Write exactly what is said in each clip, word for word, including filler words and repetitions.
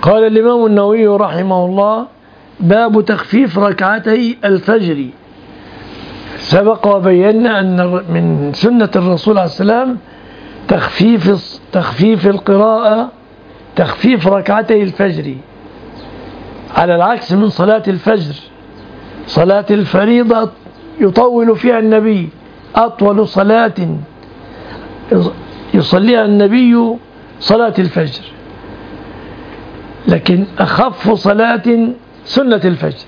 قال الإمام النووي رحمه الله: باب تخفيف ركعتي الفجر. سبق وبينا أن من سنة الرسول عليه السلام تخفيف تخفيف القراءة، تخفيف ركعتي الفجر، على العكس من صلاة الفجر. صلاة الفريضة يطول فيها النبي، أطول صلاة يصليها النبي صلاة الفجر، لكن أخف صلاة سنة الفجر.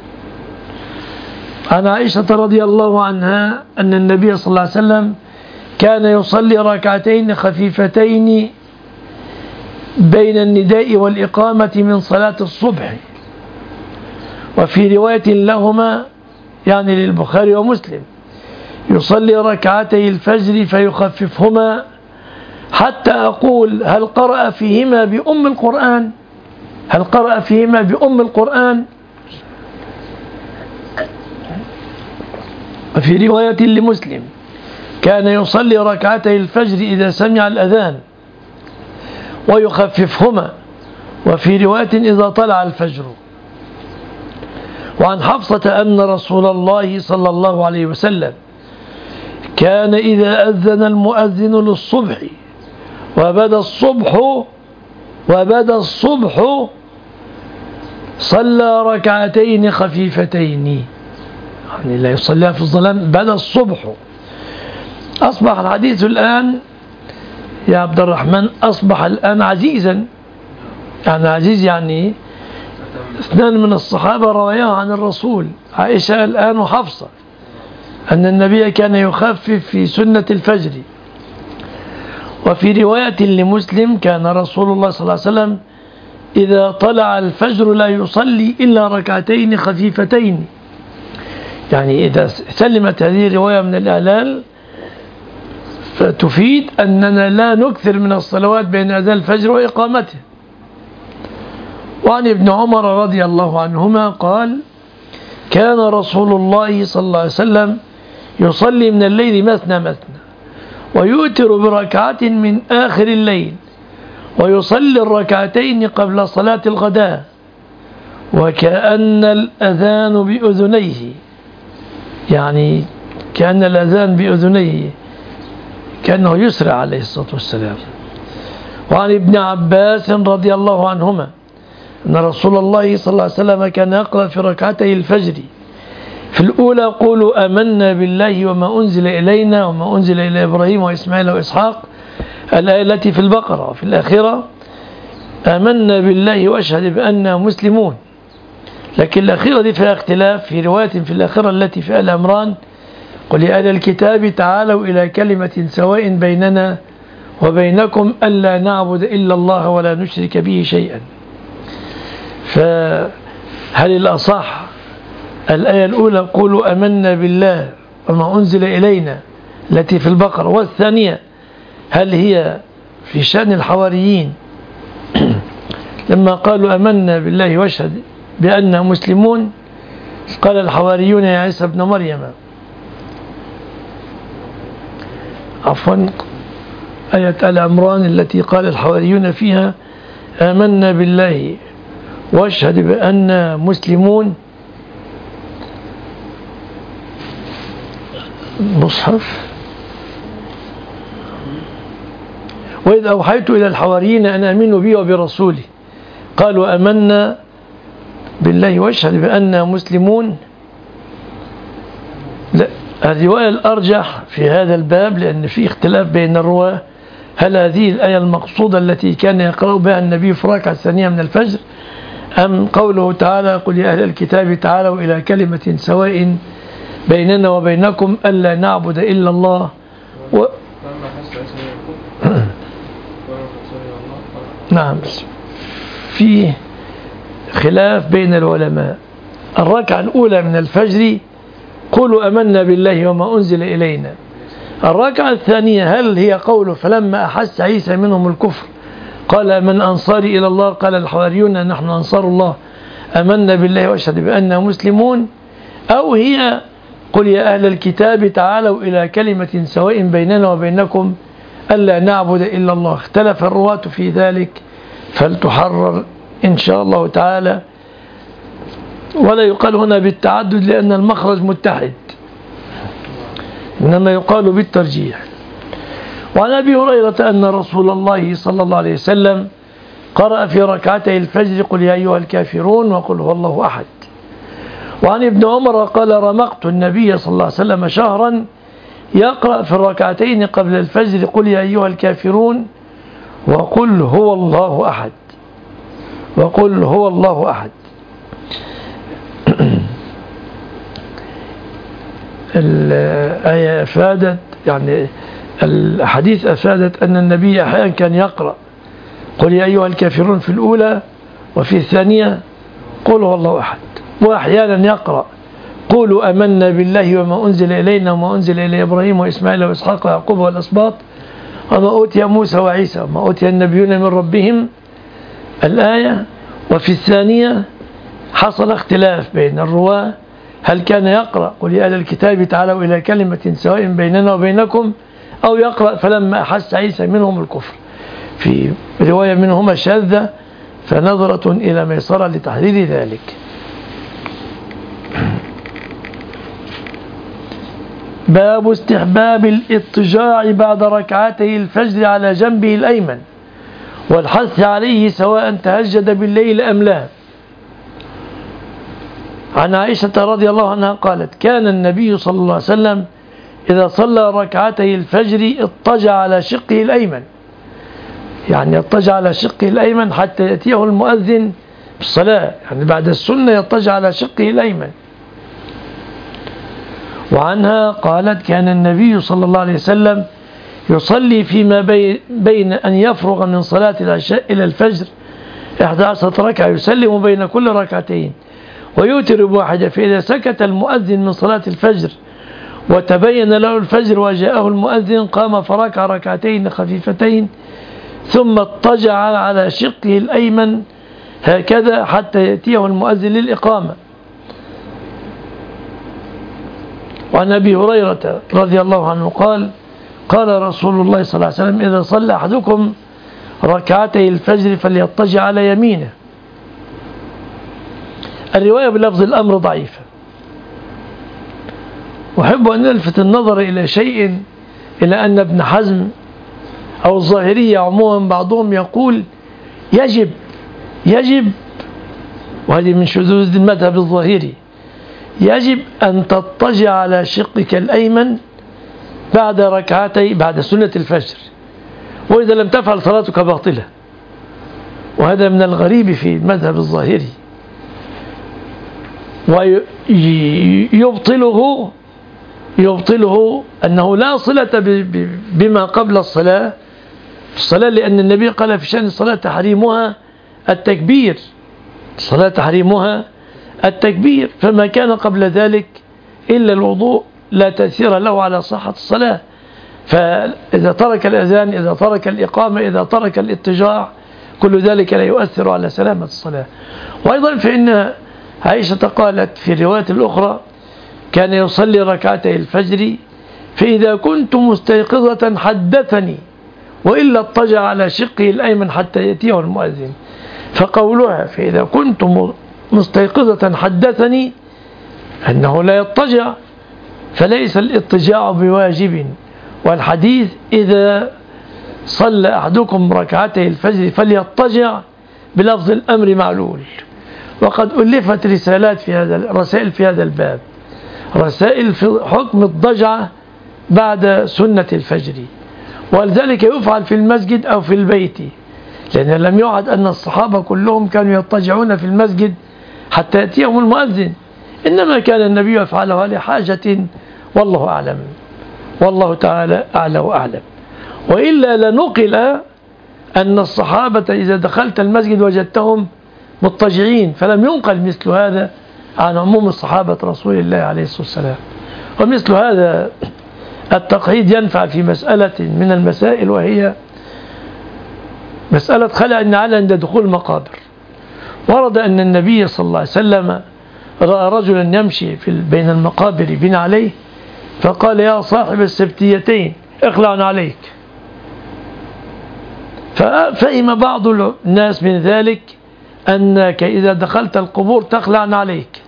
عن عائشة رضي الله عنها أن النبي صلى الله عليه وسلم كان يصلي ركعتين خفيفتين بين النداء والإقامة من صلاة الصبح، وفي رواية لهما يعني للبخاري ومسلم: يصلي ركعتي الفجر فيخففهما حتى أقول هل قرأ فيهما بأم القرآن هل قرأ فيهما بأم القرآن وفي رواية لمسلم: كان يصلي ركعتي الفجر إذا سمع الأذان ويخففهما، وفي رواية إذا طلع الفجر. وعن حفصة أن رسول الله صلى الله عليه وسلم كان إذا أذن المؤذن للصبح وبدا الصبح وبدا الصبح صلى ركعتين خفيفتين، يعني لا يصليها في الظلام، بدا الصبح. أصبح الحديث الآن يا عبد الرحمن أصبح الآن عزيزا، يعني عزيز يعني اثنان من الصحابة رواياه عن الرسول، عائشة الآن وحفصة، أن النبي كان يخفف في سنة الفجر. وفي رواية لمسلم: كان رسول الله صلى الله عليه وسلم إذا طلع الفجر لا يصلي إلا ركعتين خفيفتين. يعني إذا سلمت هذه الرواية من الإعلال فتفيد أننا لا نكثر من الصلوات بين أذان الفجر وإقامته. وعن ابن عمر رضي الله عنهما قال: كان رسول الله صلى الله عليه وسلم يصلي من الليل مثنى مثنى ويؤتر بركعة من آخر الليل، ويصلي الركعتين قبل صلاة الغداء وكأن الأذان بأذنيه، يعني كأن الأذان بأذنيه، كأنه يسرع عليه الصلاة والسلام. وعن ابن عباس رضي الله عنهما أن رسول الله صلى الله عليه وسلم كان يقرأ في ركعتي الفجر في الأولى: قولوا آمنا بالله وما أنزل إلينا وما أنزل إلى إبراهيم وإسماعيل وإسحاق، الآية التي في البقرة. وفي الآخرة: آمنا بالله وأشهد بأننا مسلمون. لكن الأخيرة دي فيها اختلاف، في رواية في الآخرة التي في آل عمران: قل يا أهل الكتاب تعالوا إلى كلمة سواء بيننا وبينكم ألا نعبد إلا الله ولا نشرك به شيئا. فهل الأصح الآية الأولى: قولوا آمنا بالله وما أنزل إلينا التي في البقرة، والثانية هل هي في شأن الحواريين لما قالوا آمنا بالله واشهد بأننا مسلمون؟ قال الحواريون يا عيسى ابن مريم، عفوا آية آل عمران التي قال الحواريون فيها آمنا بالله واشهد بأننا مسلمون. مصحف: وإذ أوحيت إلى الحواريين أن آمنوا بي وبرسولي قالوا آمنا بالله واشهد بأننا مسلمون. لا، الرواية الأرجح في هذا الباب، لأن في اختلاف بين الرواة، هل هذه الآية المقصودة التي كان يقرأ بها النبي في الركعة الثانية من الفجر، أم قوله تعالى: قل يا أهل الكتاب تعالوا إلى كلمة سواء بيننا وبينكم ألا نعبد إلا الله و... نعم، في خلاف بين العلماء. الركعة الأولى من الفجر: قولوا آمنا بالله وما أنزل إلينا. الركعة الثانية هل هي قوله: فلما أحس عيسى منهم الكفر قال من أنصاري إلى الله قال الحواريون نحن أنصار الله آمنا بالله واشهد بأننا مسلمون، أو هي قل يا أهل الكتاب تعالوا إلى كلمة سواء بيننا وبينكم ألا نعبد إلا الله؟ اختلف الرواة في ذلك، فلتحرر إن شاء الله تعالى. ولا يقال هنا بالتعدد لأن المخرج متحد، إنما يقال بالترجيح. وعن أبي هريرة أن رسول الله صلى الله عليه وسلم قرأ في ركعتي الفجر قل يا أيها الكافرون وقل هو الله أحد. وعن ابن عمر قال رمقت النبي صلى الله عليه وسلم شهرا يقرأ في الركعتين قبل الفجر قل يا أيها الكافرون وقل هو الله أحد وقل هو الله أحد. الآية أفادت، يعني الحديث أفادت أن النبي أحيانا كان يقرأ قل يا أيها الكافرون في الأولى، وفي الثانية قل هو الله أحد، وأحيانا يقرأ قولوا أمنا بالله وما أنزل إلينا وما أنزل إلى إبراهيم وإسماعيل وإسحاق ويعقوب والأسباط وما أوتي موسى وعيسى وما أوتي النبيون من ربهم الآية. وفي الثانية حصل اختلاف بين الرواة، هل كان يقرأ قل يا أهل الكتاب تعالوا إلى كلمة سواء بيننا وبينكم، أو يقرأ فلما أحس عيسى منهم الكفر. في رواية منهما شاذة، فنظرة إلى ميسرة لتحديد ذلك. باب استحباب الاضطجاع بعد ركعتي الفجر على جنبه الأيمن والحث عليه سواء تهجد بالليل أم لا. عن عائشة رضي الله عنها قالت كان النبي صلى الله عليه وسلم إذا صلى ركعتي الفجر اضطجع على شقه الأيمن، يعني يضطجع على شقه الأيمن حتى يأتيه المؤذن بالصلاة، يعني بعد السنة يضطجع على شقه الأيمن. وعنها قالت كان النبي صلى الله عليه وسلم يصلي فيما بين أن يفرغ من صلاة العشاء إلى الفجر إحدى عشرة ركعة يسلم بين كل ركعتين ويوتر بواحدة، فإذا سكت المؤذن من صلاة الفجر وتبين له الفجر وجاءه المؤذن قام فركع ركعتين خفيفتين ثم اضطجع على شقه الأيمن هكذا حتى يأتيه المؤذن للإقامة. وعن أبي هريرة رضي الله عنه قال قال رسول الله صلى الله عليه وسلم إذا صلى أحدكم ركعتي الفجر فليضطجع على يمينه. الرواية بلفظ الأمر ضعيفة. وأحب أن نلفت النظر إلى شيء، إلى أن ابن حزم أو الظاهرية عموما بعضهم يقول يجب يجب وهذه من شذوذ المذهب الظاهري، يجب أن تضطجع على شقك الأيمن بعد ركعتي بعد سنة الفجر، وإذا لم تفعل صلاتك باطلة. وهذا من الغريب في المذهب الظاهري، ويبطله يبطله أنه لا صلة بما قبل الصلاة الصلاة لأن النبي قال في شأن الصلاة تحريمها التكبير، الصلاة تحريمها التكبير، فما كان قبل ذلك إلا الوضوء لا تأثير له على صحة الصلاة. فإذا ترك الأذان، إذا ترك الإقامة، إذا ترك الاضطجاع، كل ذلك لا يؤثر على سلامة الصلاة. وأيضا فإن عائشة قالت في الرواية الأخرى كان يصلي ركعتي الفجر فإذا كنت مستيقظة حدثني وإلا اضطجع على شقه الأيمن حتى يأتيه المؤذن. فقولها فإذا كنت مستيقظة حدثني أنه لا يضطجع، فليس الاضطجاع بواجب. والحديث إذا صلى أحدكم ركعتي الفجر فليضطجع بلفظ الأمر معلول. وقد ألفت رسالات في هذا رسائل في هذا الباب، رسائل في حكم الضجعة بعد سنة الفجر، ولذلك يفعل في المسجد أو في البيت، لأن لم يعد أن الصحابة كلهم كانوا يضطجعون في المسجد حتى يأتيهم المؤذن، إنما كان النبي يفعلها لحاجة، والله أعلم، والله تعالى أعلى وأعلم. وإلا لنقل أن الصحابة إذا دخلت المسجد وجدتهم مضطجعين، فلم ينقل مثل هذا عن عموم الصحابة رسول الله عليه الصلاة والسلام. ومثل هذا التقعيد ينفع في مسألة من المسائل، وهي مسألة خلع النعال عند دخول المقابر. ورد أن النبي صلى الله عليه وسلم رأى رجلا يمشي في بين المقابر بنا عليه، فقال يا صاحب السبتيتين اخلع عليك. ففهم بعض الناس من ذلك أنك إذا دخلت القبور تخلع عليك.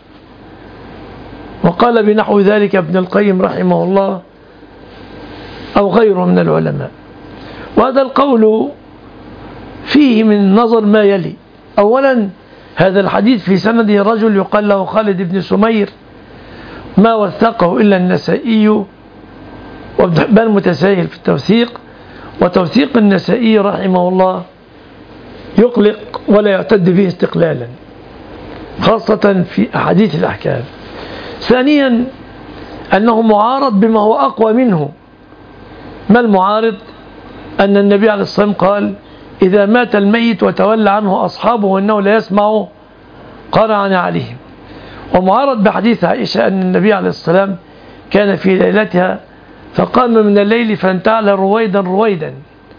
وقال بنحو ذلك ابن القيم رحمه الله أو غيره من العلماء. وهذا القول فيه من نظر ما يلي: أولا، هذا الحديث في سنده رجل يقال له خالد بن سمير، ما وثقه إلا النسائي، وابن حبان متساهل في التوثيق، وتوثيق النسائي رحمه الله يقلق ولا يعتد به استقلالا، خاصة في أحاديث الأحكام. ثانيا، أنه معارض بما هو أقوى منه. ما المعارض؟ أن النبي عليه الصلاة والسلام قال: إذا مات الميت وتولى عنه أصحابه وإنه لا يسمع قرعن عليهم. ومعارض بحديث عائشة أن النبي عليه الصلاة والسلام كان في ليلتها فقام من الليل فانتعل رويدا رويدا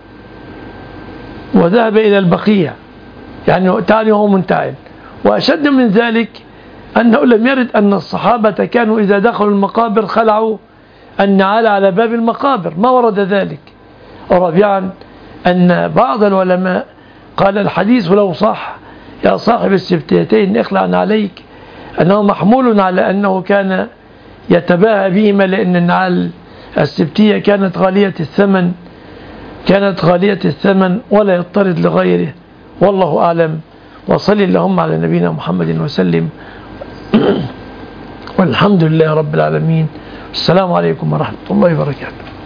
وذهب إلى البقيع، يعني تعني هو منتعل. وأشد من ذلك أنه لم يرد أن الصحابة كانوا إذا دخلوا المقابر خلعوا النعال على باب المقابر، ما ورد ذلك. ورابعا، أن بعض العلماء قال الحديث لو صح يا صاحب السبتيتين اخلع عليك، أنه محمول على أنه كان يتباهى بهما، لأن النعال السبتية كانت غالية الثمن كانت غالية الثمن ولا يضطرد لغيره. والله أعلم. وصلي اللهم على نبينا محمد وسلم، والحمد لله رب العالمين. السلام عليكم ورحمة الله وبركاته.